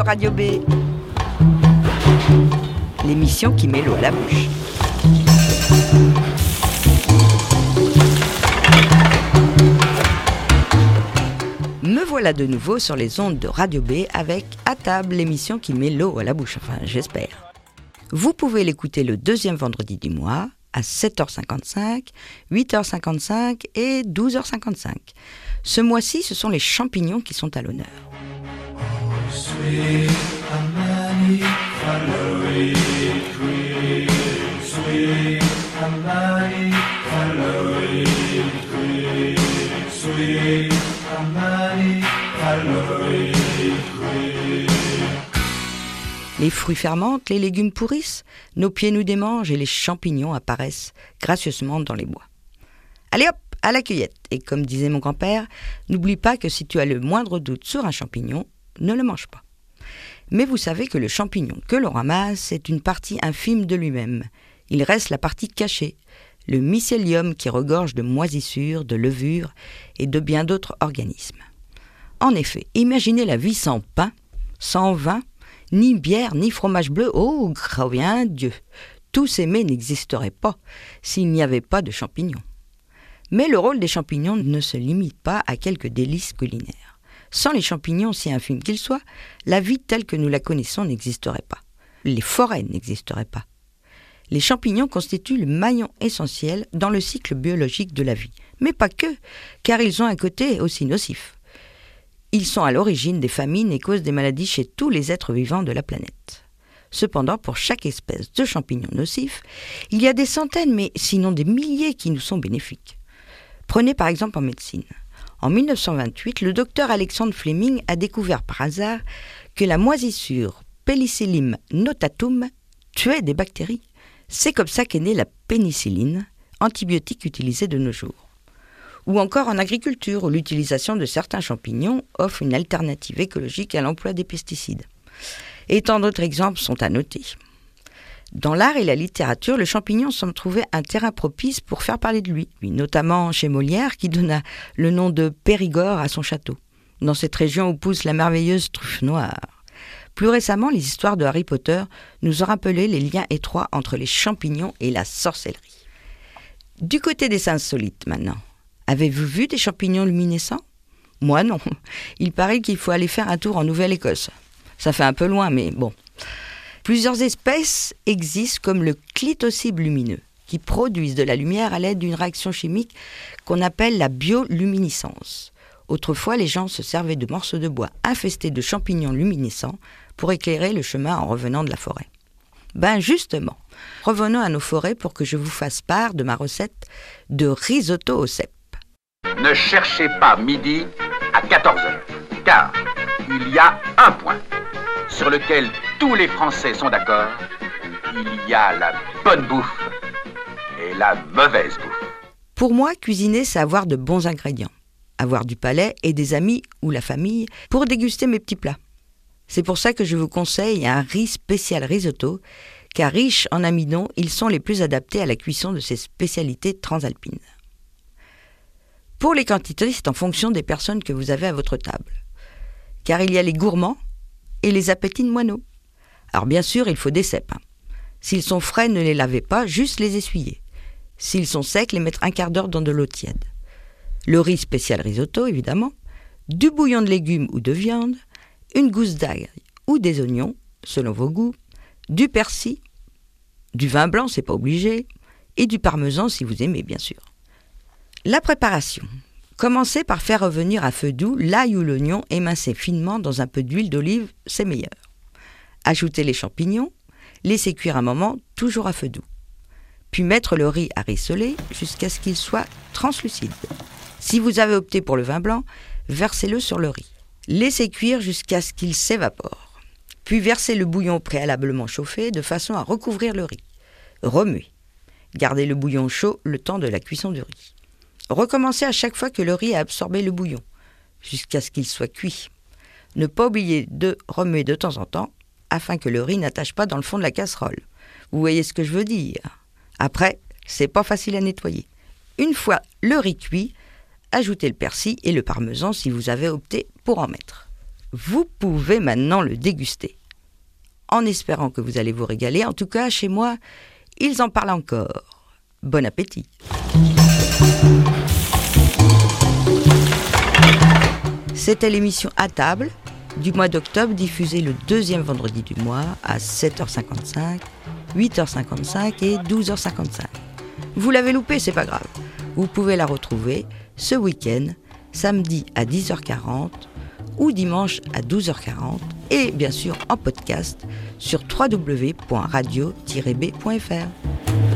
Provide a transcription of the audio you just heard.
Radio B, l'émission qui met l'eau à la bouche. Me voilà de nouveau sur les ondes de Radio B avec À table, l'émission qui met l'eau à la bouche, enfin j'espère. Vous pouvez l'écouter le deuxième vendredi du mois à 7h55, 8h55 et 12h55. Ce mois-ci, ce sont les champignons qui sont à l'honneur. Les fruits fermentent, les légumes pourrissent, nos pieds nous démangent et les champignons apparaissent gracieusement dans les bois. Allez hop, à la cueillette. Et comme disait mon grand-père, n'oublie pas que si tu as le moindre doute sur un champignon, ne le mange pas. Mais vous savez que le champignon que l'on ramasse est une partie infime de lui-même. Il reste la partie cachée, le mycélium qui regorge de moisissures, de levures et de bien d'autres organismes. En effet, imaginez la vie sans pain, sans vin, ni bière, ni fromage bleu, oh, grand Dieu! Tous ces mets n'existeraient pas s'il n'y avait pas de champignons. Mais le rôle des champignons ne se limite pas à quelques délices culinaires. Sans les champignons, si infimes qu'ils soient, la vie telle que nous la connaissons n'existerait pas. Les forêts n'existeraient pas. Les champignons constituent le maillon essentiel dans le cycle biologique de la vie. Mais pas que, car ils ont un côté aussi nocif. Ils sont à l'origine des famines et causent des maladies chez tous les êtres vivants de la planète. Cependant, pour chaque espèce de champignon nocif, il y a des centaines, mais sinon des milliers qui nous sont bénéfiques. Prenez par exemple en médecine. En 1928, le docteur Alexander Fleming a découvert par hasard que la moisissure Penicillium notatum tuait des bactéries. C'est comme ça qu'est née la pénicilline, antibiotique utilisé de nos jours. Ou encore en agriculture, où l'utilisation de certains champignons offre une alternative écologique à l'emploi des pesticides. Et tant d'autres exemples sont à noter. Dans l'art et la littérature, le champignon semble trouver un terrain propice pour faire parler de lui, notamment chez Molière, qui donna le nom de Périgord à son château, dans cette région où pousse la merveilleuse truffe noire. Plus récemment, les histoires de Harry Potter nous ont rappelé les liens étroits entre les champignons et la sorcellerie. Du côté des insolites maintenant. Avez-vous vu des champignons luminescents ? Moi non. Il paraît qu'il faut aller faire un tour en Nouvelle-Écosse. Ça fait un peu loin, mais bon. Plusieurs espèces existent comme le clitocybe lumineux, qui produisent de la lumière à l'aide d'une réaction chimique qu'on appelle la bioluminescence. Autrefois, les gens se servaient de morceaux de bois infestés de champignons luminescents pour éclairer le chemin en revenant de la forêt. Ben justement, revenons à nos forêts pour que je vous fasse part de ma recette de risotto au cèpe. Ne cherchez pas midi à 14h, car il y a un point sur lequel tous les Français sont d'accord. Il y a la bonne bouffe et la mauvaise bouffe. Pour moi, cuisiner, c'est avoir de bons ingrédients, avoir du palais et des amis ou la famille pour déguster mes petits plats. C'est pour ça que je vous conseille un riz spécial risotto, car riches en amidon, ils sont les plus adaptés à la cuisson de ces spécialités transalpines. Pour les quantités, c'est en fonction des personnes que vous avez à votre table. Car il y a les gourmands et les appétits de moineaux. Alors bien sûr, il faut des cèpes. S'ils sont frais, ne les lavez pas, juste les essuyer. S'ils sont secs, les mettre un quart d'heure dans de l'eau tiède. Le riz spécial risotto, évidemment, du bouillon de légumes ou de viande, une gousse d'ail ou des oignons, selon vos goûts, du persil, du vin blanc, c'est pas obligé, et du parmesan si vous aimez, bien sûr. La préparation. Commencez par faire revenir à feu doux l'ail ou l'oignon émincé finement dans un peu d'huile d'olive, c'est meilleur. Ajoutez les champignons, laissez cuire un moment, toujours à feu doux. Puis mettre le riz à rissoler jusqu'à ce qu'il soit translucide. Si vous avez opté pour le vin blanc, versez-le sur le riz. Laissez cuire jusqu'à ce qu'il s'évapore. Puis versez le bouillon préalablement chauffé de façon à recouvrir le riz. Remuez. Gardez le bouillon chaud le temps de la cuisson du riz. Recommencez à chaque fois que le riz a absorbé le bouillon, jusqu'à ce qu'il soit cuit. Ne pas oublier de remuer de temps en temps, afin que le riz n'attache pas dans le fond de la casserole. Vous voyez ce que je veux dire ? Après, c'est pas facile à nettoyer. Une fois le riz cuit, ajoutez le persil et le parmesan si vous avez opté pour en mettre. vous pouvez maintenant le déguster. En espérant que vous allez vous régaler, en tout cas, chez moi, ils en parlent encore. Bon appétit! C'était l'émission À table du mois d'octobre, diffusée le deuxième vendredi du mois à 7h55, 8h55 et 12h55. Vous l'avez loupé, c'est pas grave. Vous pouvez la retrouver ce week-end, samedi à 10h40 ou dimanche à 12h40 et bien sûr en podcast sur www.radio-b.fr.